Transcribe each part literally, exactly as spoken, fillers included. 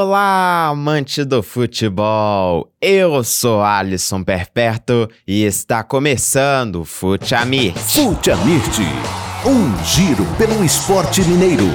Olá, amante do futebol! Eu sou Alisson Perperto e está começando o Fute Amirt. Fute Amirt, um giro pelo esporte mineiro.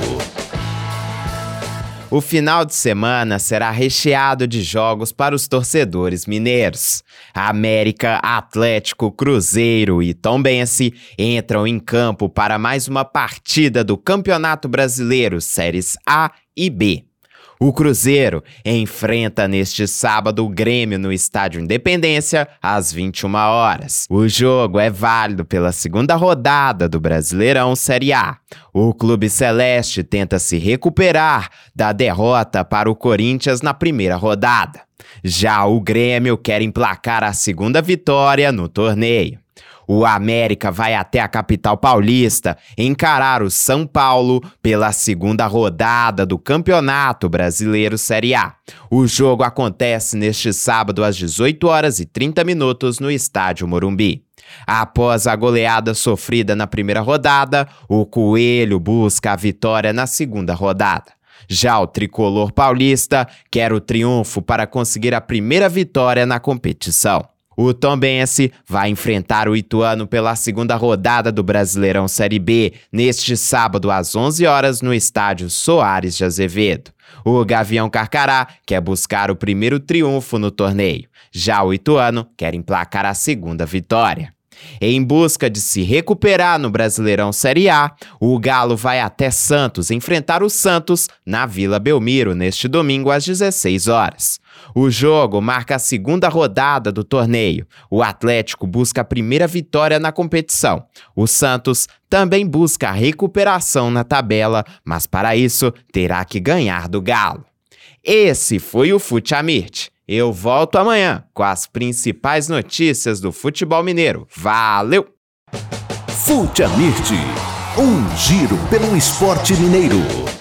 O final de semana será recheado de jogos para os torcedores mineiros. América, Atlético, Cruzeiro e Tombense entram em campo para mais uma partida do Campeonato Brasileiro Séries A e B. O Cruzeiro enfrenta neste sábado o Grêmio no Estádio Independência às vinte e uma horas. O jogo é válido pela segunda rodada do Brasileirão Série A. O Clube Celeste tenta se recuperar da derrota para o Corinthians na primeira rodada. Já o Grêmio quer emplacar a segunda vitória no torneio. O América vai até a capital paulista encarar o São Paulo pela segunda rodada do Campeonato Brasileiro Série A. O jogo acontece neste sábado às dezoito horas e trinta minutos no Estádio Morumbi. Após a goleada sofrida na primeira rodada, o Coelho busca a vitória na segunda rodada. Já o tricolor paulista quer o triunfo para conseguir a primeira vitória na competição. O Tombense vai enfrentar o Ituano pela segunda rodada do Brasileirão Série B neste sábado às onze horas no estádio Soares de Azevedo. O Gavião Carcará quer buscar o primeiro triunfo no torneio. Já o Ituano quer emplacar a segunda vitória. Em busca de se recuperar no Brasileirão Série A, o Galo vai até Santos enfrentar o Santos na Vila Belmiro neste domingo às dezesseis horas. O jogo marca a segunda rodada do torneio. O Atlético busca a primeira vitória na competição. O Santos também busca a recuperação na tabela, mas para isso terá que ganhar do Galo. Esse foi o Fute Amirt. Eu volto amanhã com as principais notícias do futebol mineiro. Valeu! Fute Amirt, um giro pelo esporte mineiro.